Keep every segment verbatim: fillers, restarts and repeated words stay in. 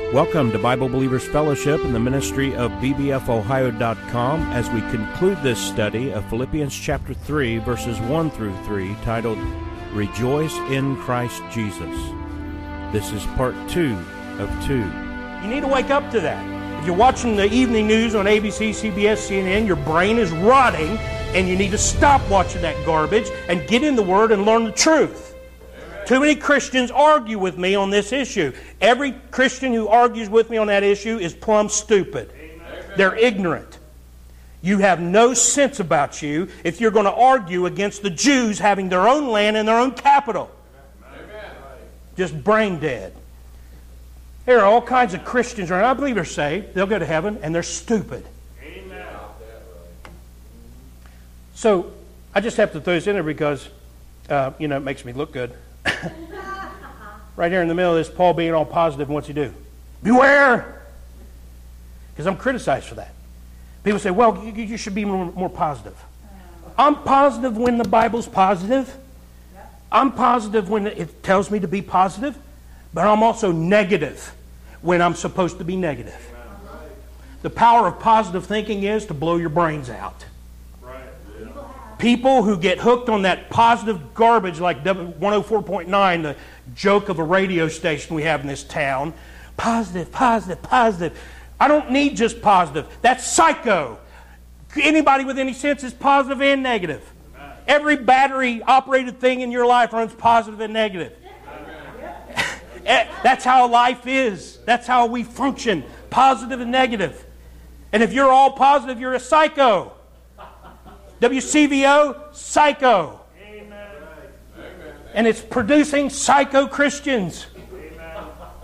Welcome to Bible Believers Fellowship and the ministry of B B F Ohio dot com as we conclude this study of Philippians chapter three, verses one through three, titled, Rejoice in Christ Jesus. This is part two of two. You need to wake up to that. If you're watching the evening news on A B C, C B S, C N N, your brain is rotting, and you need to stop watching that garbage and get in the Word and learn the truth. Too many Christians argue with me on this issue. Every Christian who argues with me on that issue is plumb stupid. Amen. They're ignorant. You have no sense about you if you're going to argue against the Jews having their own land and their own capital. Amen. Just brain dead. There are all kinds of Christians around. I believe they're saved. They'll go to heaven, and they're stupid. Amen. So I just have to throw this in there because, uh, you know, it makes me look good. Right here in the middle of this, Paul being all positive, and what's he do? Beware! Because I'm criticized for that. People say, well, you, you should be more, more positive. I'm positive when the Bible's positive. I'm positive when it tells me to be positive. But I'm also negative when I'm supposed to be negative. The power of positive thinking is to blow your brains out. People who get hooked on that positive garbage like one oh four point nine, the joke of a radio station we have in this town. Positive, positive, positive. I don't need just positive. That's psycho. Anybody with any sense is positive and negative. Amen. Every battery-operated thing in your life runs positive and negative. That's how life is. That's how we function. Positive and negative. And if you're all positive, you're a psycho. W C V O, psycho. Amen. And it's producing psycho Christians. Amen.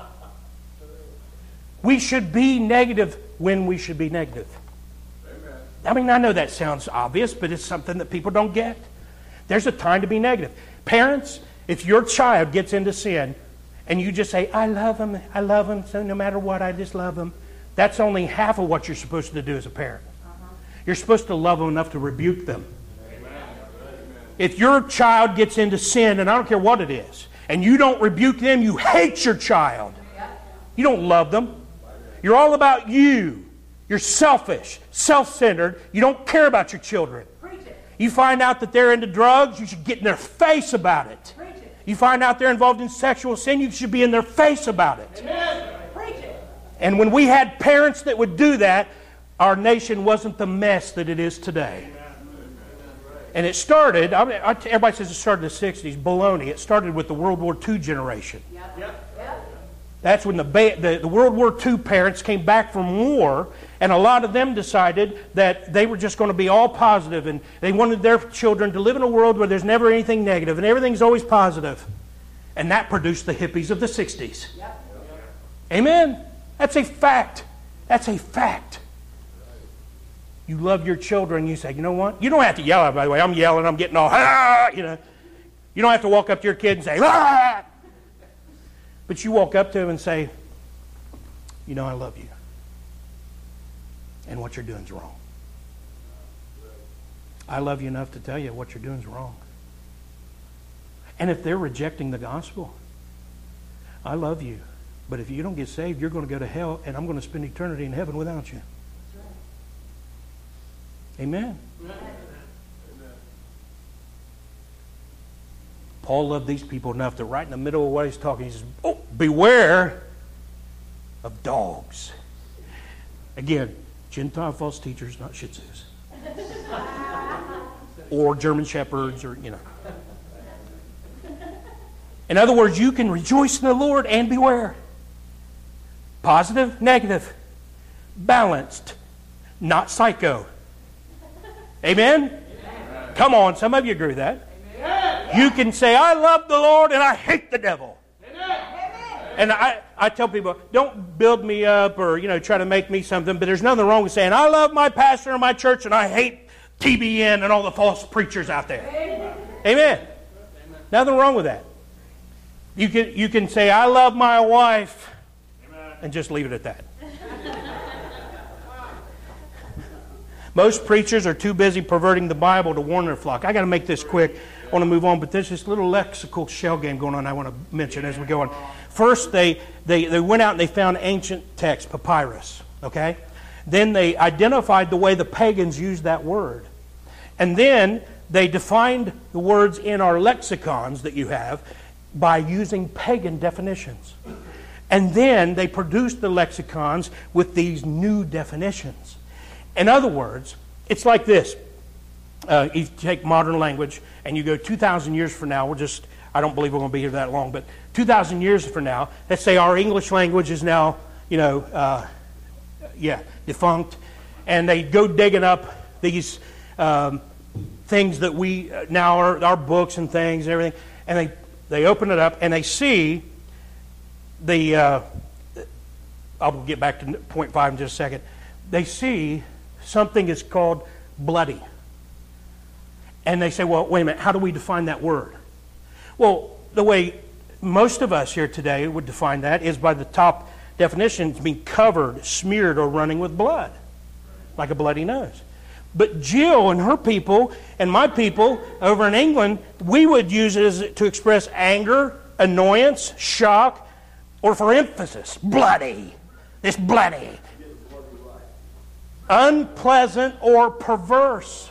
We should be negative when we should be negative. Amen. I mean, I know that sounds obvious, but it's something that people don't get. There's a time to be negative. Parents, if your child gets into sin and you just say, I love him, I love him, so no matter what, I just love him, that's only half of what you're supposed to do as a parent. You're supposed to love them enough to rebuke them. Amen. If your child gets into sin, and I don't care what it is, and you don't rebuke them, you hate your child. You don't love them. You're all about you. You're selfish, self-centered. You don't care about your children. You find out that they're into drugs, you should get in their face about it. You find out they're involved in sexual sin, you should be in their face about it. And when we had parents that would do that, our nation wasn't the mess that it is today. And it started, I mean, everybody says it started in the sixties, baloney. It started with the World War Two generation. Yep. Yep. That's when the, the, the World War Two parents came back from war, and a lot of them decided that they were just going to be all positive, and they wanted their children to live in a world where there's never anything negative, and everything's always positive. And that produced the hippies of the sixties. Yep. Amen? That's a fact. That's a fact. You love your children, you say, you know what? You don't have to yell at them, by the way. I'm yelling, I'm getting all, ah, you know. You don't have to walk up to your kid and say, ah. But you walk up to him and say, you know, I love you. And what you're doing is wrong. I love you enough to tell you what you're doing is wrong. And if they're rejecting the gospel, I love you. But if you don't get saved, you're going to go to hell, and I'm going to spend eternity in heaven without you. Amen. Amen. Paul loved these people enough that right in the middle of what he's talking, he says, oh, beware of dogs. Again, Gentile false teachers, not Shih Tzus. Or German Shepherds, or, you know. In other words, you can rejoice in the Lord and beware. Positive, negative. Balanced, not psycho. Amen? Amen? Come on, some of you agree with that. Amen. You can say, I love the Lord and I hate the devil. Amen. And I, I tell people, don't build me up or, you know, try to make me something, but there's nothing wrong with saying, I love my pastor and my church and I hate T B N and all the false preachers out there. Amen. Amen. Amen. Nothing wrong with that. You can, you can say, I love my wife, Amen, and just leave it at that. Most preachers are too busy perverting the Bible to warn their flock. I got to make this quick. I want to move on, but there's this little lexical shell game going on I want to mention as we go on. First, they, they, they went out and they found ancient text, papyrus, okay? Then they identified the way the pagans used that word. And then they defined the words in our lexicons that you have by using pagan definitions. And then they produced the lexicons with these new definitions. In other words, it's like this. Uh, you take modern language and you go two thousand years from now, we're just, I don't believe we're going to be here that long, but two thousand years from now, let's say our English language is now, you know, uh, yeah, defunct, and they go digging up these um, things that we uh, now are, our books and things and everything, and they, they open it up and they see the, uh, I'll get back to point five in just a second, they see something is called bloody. And they say, well, wait a minute, how do we define that word? Well, the way most of us here today would define that is by the top definition, it's being covered, smeared, or running with blood, like a bloody nose. But Jill and her people and my people over in England, we would use it as, to express anger, annoyance, shock, or for emphasis, bloody. It's bloody. Unpleasant or perverse.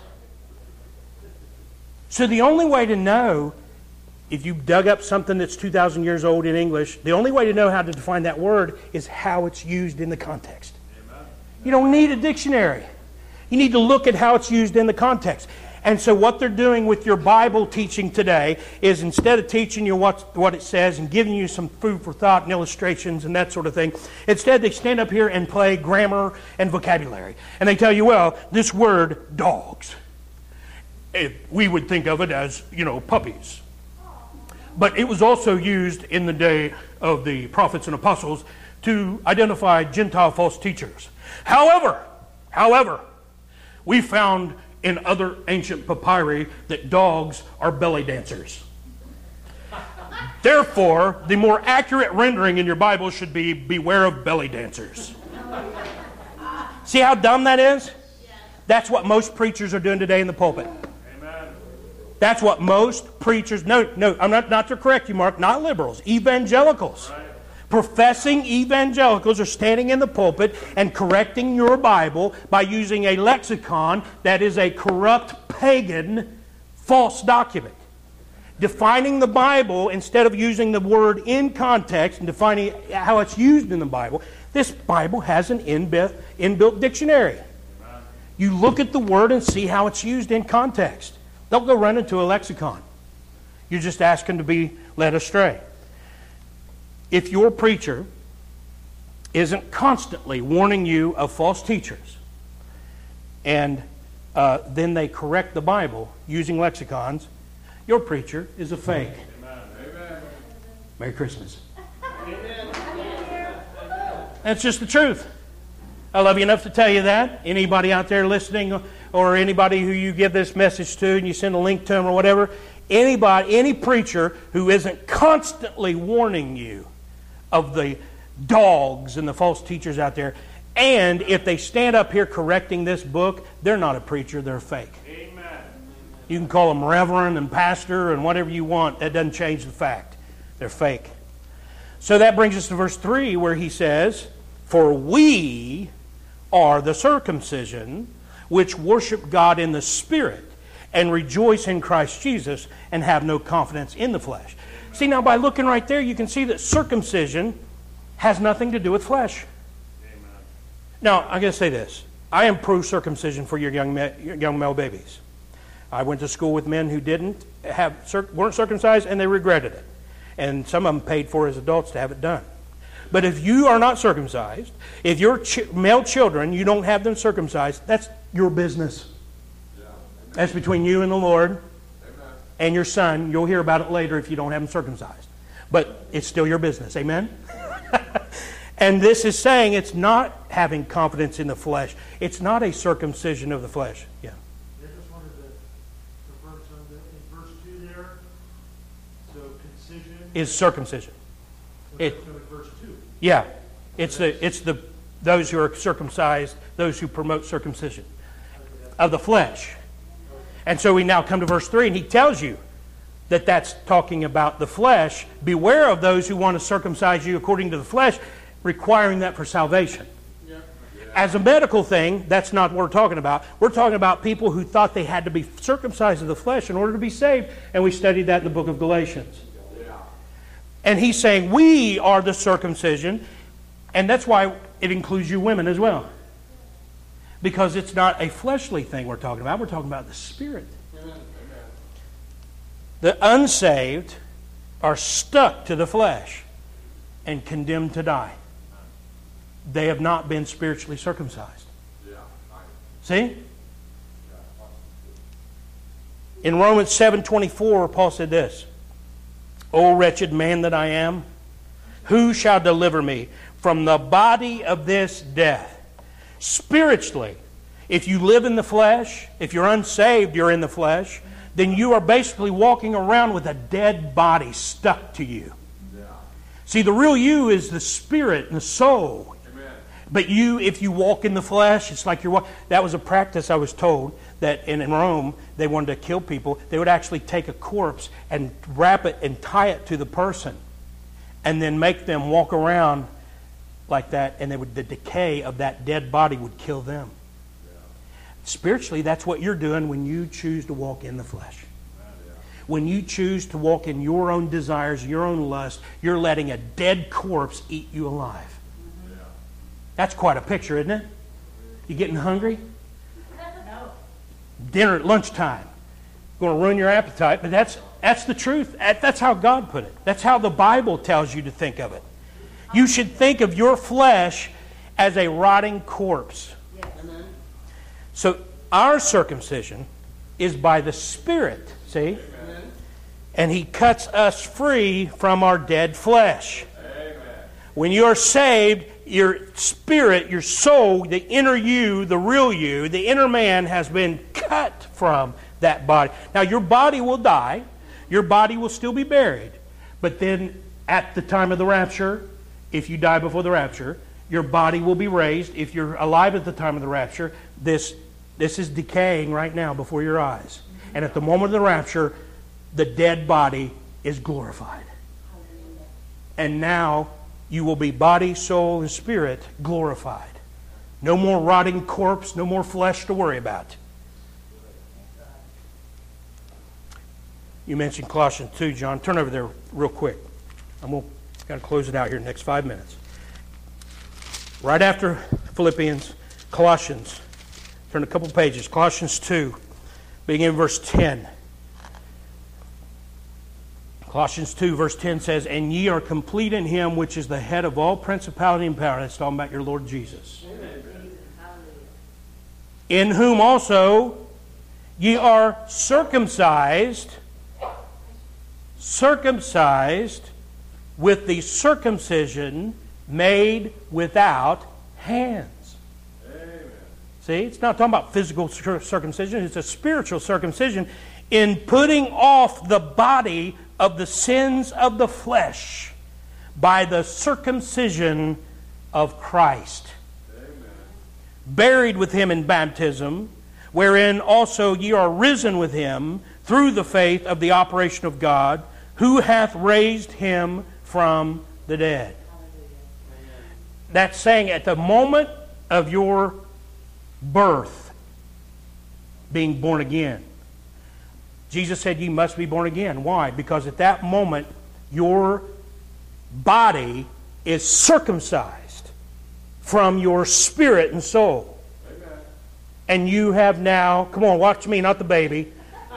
So the only way to know, if you dug up something that's two thousand years old in English, the only way to know how to define that word is how it's used in the context. Amen. You don't need a dictionary. You need to look at how it's used in the context. And so what they're doing with your Bible teaching today is instead of teaching you what, what it says and giving you some food for thought and illustrations and that sort of thing, instead they stand up here and play grammar and vocabulary. And they tell you, well, this word, dogs, it, we would think of it as, you know, puppies. But it was also used in the day of the prophets and apostles to identify Gentile false teachers. However, however, we found in other ancient papyri that dogs are belly dancers. Therefore, the more accurate rendering in your Bible should be, beware of belly dancers. See how dumb that is? That's what most preachers are doing today in the pulpit. That's what most preachers, no, no, I'm not, not to correct you, Mark, not liberals, evangelicals. Right. Professing evangelicals are standing in the pulpit and correcting your Bible by using a lexicon that is a corrupt, pagan, false document. Defining the Bible instead of using the word in context and defining how it's used in the Bible. This Bible has an inbuilt, inbuilt dictionary. Amen. You look at the word and see how it's used in context. Don't go run into a lexicon. You're just asking to be led astray. If your preacher isn't constantly warning you of false teachers, and uh, then they correct the Bible using lexicons, your preacher is a fake. Amen. Merry Christmas. That's just the truth. I love you enough to tell you that. Anybody out there listening, or anybody who you give this message to and you send a link to them or whatever, anybody, any preacher who isn't constantly warning you of the dogs and the false teachers out there, and if they stand up here correcting this book, they're not a preacher, they're fake. Amen. You can call them reverend and pastor and whatever you want. That doesn't change the fact. They're fake. So that brings us to verse three where he says, "For we are the circumcision which worship God in the Spirit and rejoice in Christ Jesus and have no confidence in the flesh." See, now by looking right there, you can see that circumcision has nothing to do with flesh. Amen. Now, I'm going to say this. I am pro-circumcision for your young, your young male babies. I went to school with men who didn't have, weren't circumcised, and they regretted it. And some of them paid for as adults to have it done. But if you are not circumcised, if your ch- male children, you don't have them circumcised, that's your business. Yeah. That's between you and the Lord. Amen. And your son. You'll hear about it later if you don't have them circumcised. But it's still your business. Amen? And this is saying it's not having confidence in the flesh. It's not a circumcision of the flesh. Yeah. I just wanted to refer to in verse two there. So concision is circumcision. It, verse two. Yeah, it's the it's the those who are circumcised, those who promote circumcision of the flesh. And so we now come to verse three, and he tells you that that's talking about the flesh. Beware of those who want to circumcise you according to the flesh, requiring that for salvation. Yeah. Yeah. As a medical thing, that's not what we're talking about. We're talking about people who thought they had to be circumcised of the flesh in order to be saved, and we studied that in the book of Galatians. Yeah. And he's saying we are the circumcision, and that's why it includes you women as well. Because it's not a fleshly thing we're talking about, we're talking about the Spirit. Amen. The unsaved are stuck to the flesh and condemned to die. They have not been spiritually circumcised. See? In Romans seven twenty-four, Paul said this, O wretched man that I am, who shall deliver me from the body of this death? Spiritually, if you live in the flesh, if you're unsaved, you're in the flesh, then you are basically walking around with a dead body stuck to you. Yeah. See, the real you is the spirit and the soul. Amen. But you, if you walk in the flesh, it's like you're walking. That was a practice I was told that in, in Rome, they wanted to kill people. They would actually take a corpse and wrap it and tie it to the person and then make them walk around like that, and they would, the decay of that dead body would kill them. Spiritually, that's what you're doing when you choose to walk in the flesh. When you choose to walk in your own desires, your own lust, you're letting a dead corpse eat you alive. That's quite a picture, isn't it? You getting hungry? No. Dinner at lunchtime. Going to ruin your appetite, but that's that's the truth. That's how God put it. That's how the Bible tells you to think of it. You should think of your flesh as a rotting corpse. Yes. So our circumcision is by the Spirit, see? Amen. And He cuts us free from our dead flesh. Amen. When you are saved, your spirit, your soul, the inner you, the real you, the inner man has been cut from that body. Now your body will die, your body will still be buried, but then at the time of the rapture, if you die before the rapture, your body will be raised. If you're alive at the time of the rapture, this This is decaying right now before your eyes. And at the moment of the rapture, the dead body is glorified. And now you will be body, soul, and spirit glorified. No more rotting corpse, no more flesh to worry about. You mentioned Colossians two, John. Turn over there real quick. I'm going to got to close it out here in the next five minutes. Right after Philippians, Colossians. Turn a couple pages. Colossians two, beginning in verse ten. Colossians two, verse ten says, And ye are complete in Him which is the head of all principality and power. That's talking about your Lord Jesus. Amen. In whom also ye are circumcised, circumcised with the circumcision made without hands. See, it's not talking about physical circumcision, it's a spiritual circumcision in putting off the body of the sins of the flesh by the circumcision of Christ. Amen. Buried with Him in baptism, wherein also ye are risen with Him through the faith of the operation of God, who hath raised Him from the dead. Amen. That's saying at the moment of your birth, being born again. Jesus said you must be born again. Why? Because at that moment your body is circumcised from your spirit and soul. Amen. And you have now, come on, watch me, not the baby.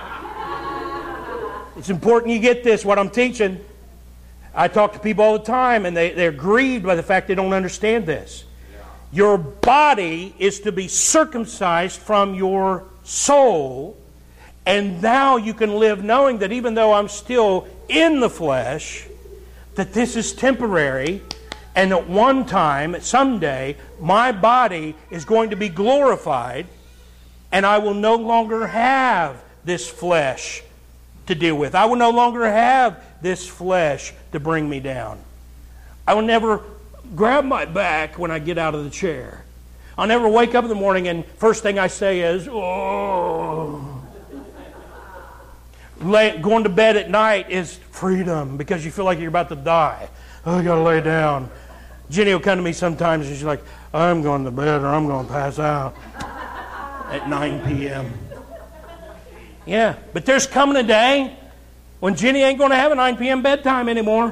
It's important you get this, what I'm teaching. I talk to people all the time and they, they're grieved by the fact they don't understand this. Your body is to be circumcised from your soul, and now you can live knowing that even though I'm still in the flesh, that this is temporary, and at one time, someday, my body is going to be glorified, and I will no longer have this flesh to deal with. I will no longer have this flesh to bring me down. I will never grab my back when I get out of the chair. I'll never wake up in the morning and first thing I say is, oh. lay, going to bed at night is freedom because you feel like you're about to die. Oh, I got to lay down. Jenny will come to me sometimes and she's like, I'm going to bed or I'm going to pass out at nine p.m. Yeah, but there's coming a day when Jenny ain't going to have a nine p.m. bedtime anymore.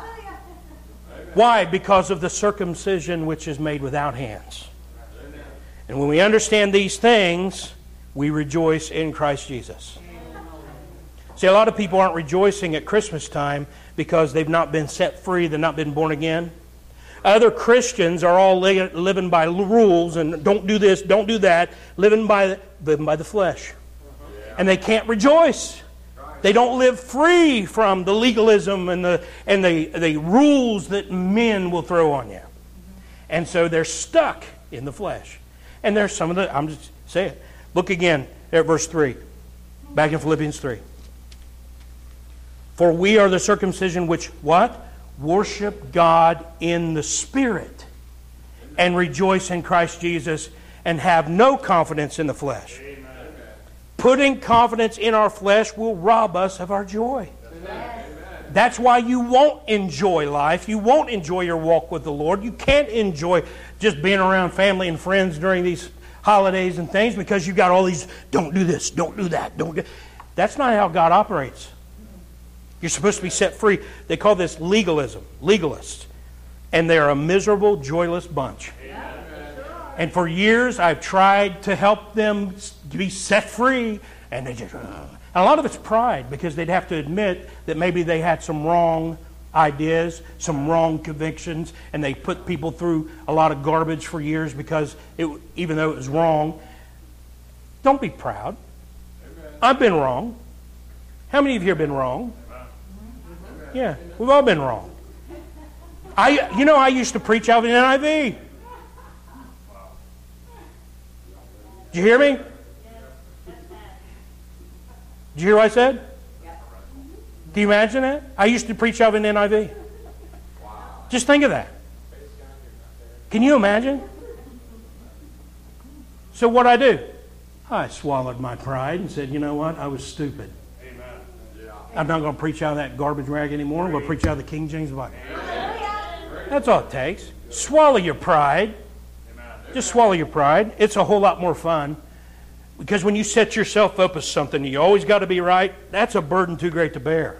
Why? Because of the circumcision which is made without hands. And when we understand these things, we rejoice in Christ Jesus. See, a lot of people aren't rejoicing at Christmas time because they've not been set free, they've not been born again. Other Christians are all li- living by rules and don't do this, don't do that, living by, living by the flesh. And they can't rejoice. They don't live free from the legalism and the and the, the rules that men will throw on you. And so they're stuck in the flesh. And there's some of the, I'm just saying it. Look again at verse three. Back in Philippians three. For we are the circumcision which, what? Worship God in the Spirit and rejoice in Christ Jesus and have no confidence in the flesh. Amen. Putting confidence in our flesh will rob us of our joy. Amen. That's why you won't enjoy life. You won't enjoy your walk with the Lord. You can't enjoy just being around family and friends during these holidays and things because you've got all these, don't do this, don't do that, don't do. That's not how God operates. You're supposed to be set free. They call this legalism, legalists. And they're a miserable, joyless bunch. Amen. And for years, I've tried to help them to be set free. And they just, uh, and a lot of it's pride because they'd have to admit that maybe they had some wrong ideas, some wrong convictions, and they put people through a lot of garbage for years because it, even though it was wrong. Don't be proud. Amen. I've been wrong. How many of you have been wrong? Yeah, we've all been wrong. I, you know, I used to preach out of the N I V. Did you hear me? Did you hear what I said? Do you imagine that? I used to preach out of an N I V. Just think of that. Can you imagine? So what I do? I swallowed my pride and said, you know what? I was stupid. I'm not going to preach out of that garbage rag anymore. I'm going to preach out of the King James Bible. That's all it takes. Swallow your pride. Just swallow your pride. It's a whole lot more fun. Because when you set yourself up as something, you always got to be right. That's a burden too great to bear.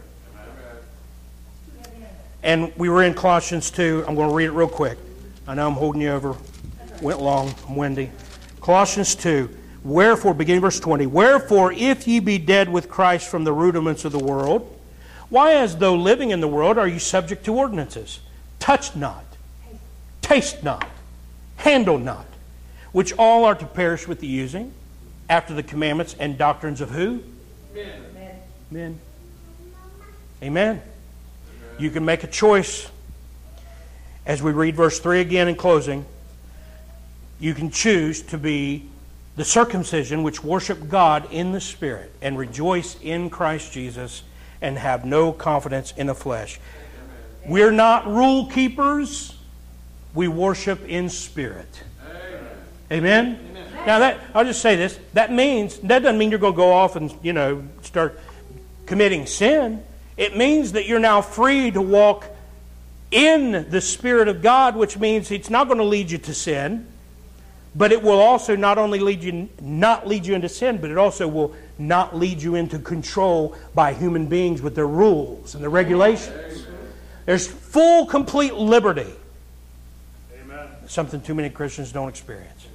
And we were in Colossians two. I'm going to read it real quick. I know I'm holding you over. Went long. I'm windy. Colossians two. Wherefore, beginning verse twenty, wherefore, if ye be dead with Christ from the rudiments of the world, why, as though living in the world, are you subject to ordinances? Touch not, taste not, handle not, which all are to perish with the using, after the commandments and doctrines of who? Men. Men. Amen. Amen. You can make a choice. As we read verse three again in closing, you can choose to be the circumcision which worship God in the Spirit and rejoice in Christ Jesus and have no confidence in the flesh. We're not rule keepers. We worship in spirit. Amen? Amen? Now that, I'll just say this. That means, that doesn't mean you're going to go off and, you know, start committing sin. It means that you're now free to walk in the Spirit of God, which means it's not going to lead you to sin. But it will also not only lead you, not lead you into sin, but it also will not lead you into control by human beings with their rules and the regulations. Amen. There's full, complete liberty. Amen. Something too many Christians don't experience.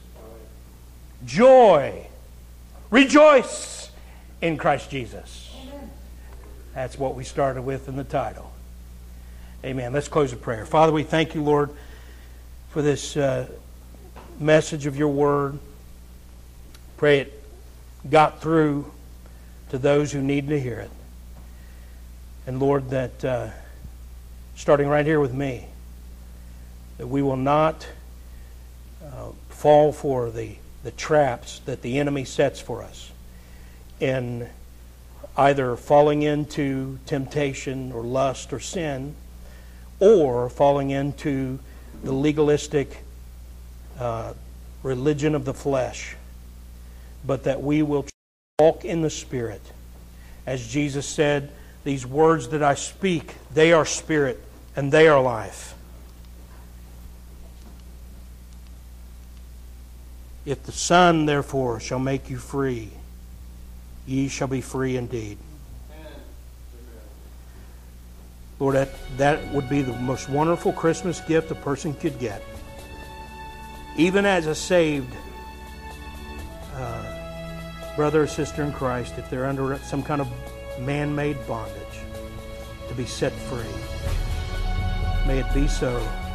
Joy. Rejoice in Christ Jesus. Amen. That's what we started with in the title. Amen. Let's close with prayer. Father, we thank you, Lord, for this Uh, message of your word. Pray it got through to those who need to hear it. And Lord, that uh, starting right here with me, that we will not uh, fall for the, the traps that the enemy sets for us in either falling into temptation or lust or sin, or falling into the legalistic Uh, religion of the flesh, but that we will walk in the Spirit As Jesus said, these words that I speak, they are spirit and they are life. If the Son, therefore, shall make you free, ye shall be free indeed. Lord, that, that would be the most wonderful Christmas gift a person could get. Even as a saved uh, brother or sister in Christ, if they're under some kind of man-made bondage, to be set free. May it be so,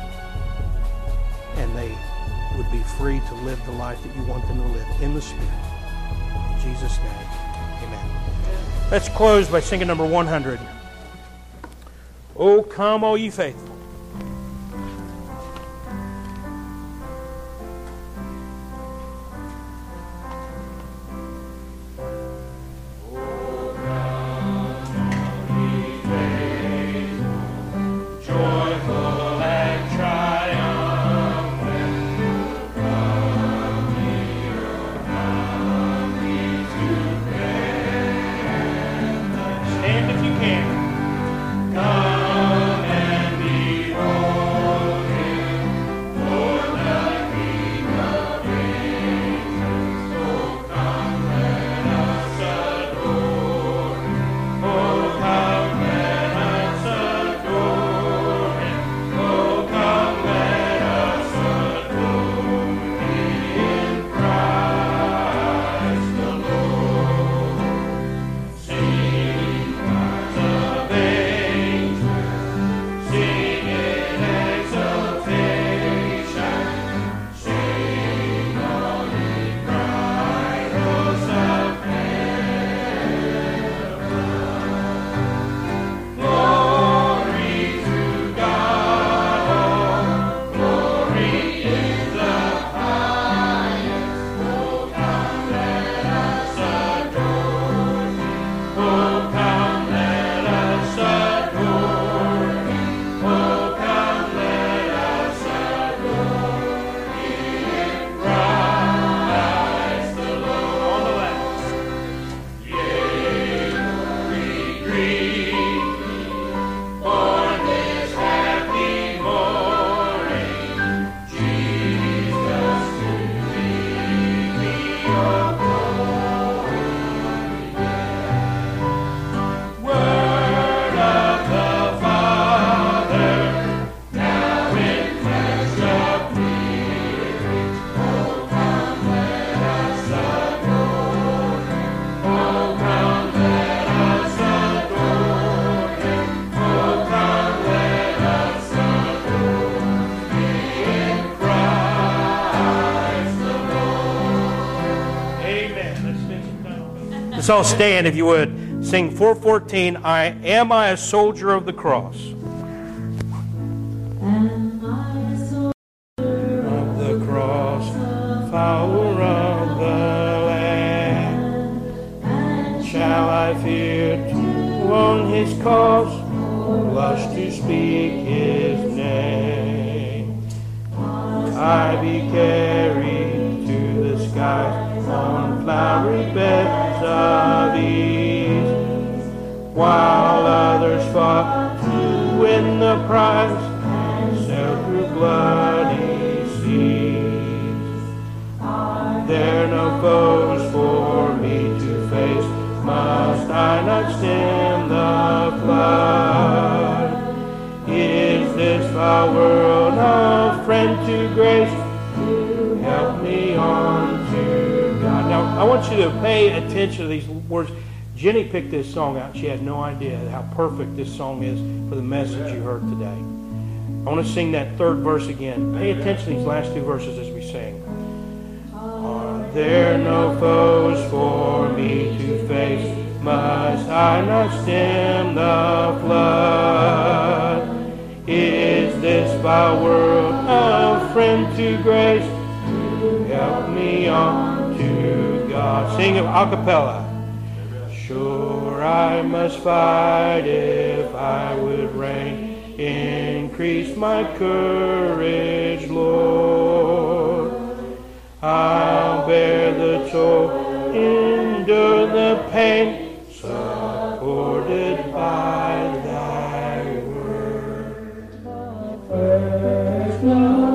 and they would be free to live the life that you want them to live in the Spirit. In Jesus' name, amen. Let's close by singing number one hundred. Oh, come, all ye faithful. Let's all stand, if you would. Sing four fourteen, I Am I a Soldier of the Cross? Am I a soldier Of the cross, follower of the Lamb. and Shall I fear to own his cause, or blush to speak his name? I be carried to the skies on flowery beds of ease, while others fought to win the prize and sailed through bloody seas. Are there no foes for me to face? Must I not stem the flood? Is this foul world a friend to grace to help me on to God? Now, I want you to pay attention to these words. Jenny picked this song out. She had no idea how perfect this song is for the message you heard today. I want to sing that third verse again. Pay attention to these last two verses as we sing. Are there no foes for me to face? Must I not stem the flood? Is this vile world a friend to grace to help me on to God? Sing it a cappella. Sure I must fight if I would reign. Increase my courage, Lord. I'll bear the toil, endure the pain, so flow.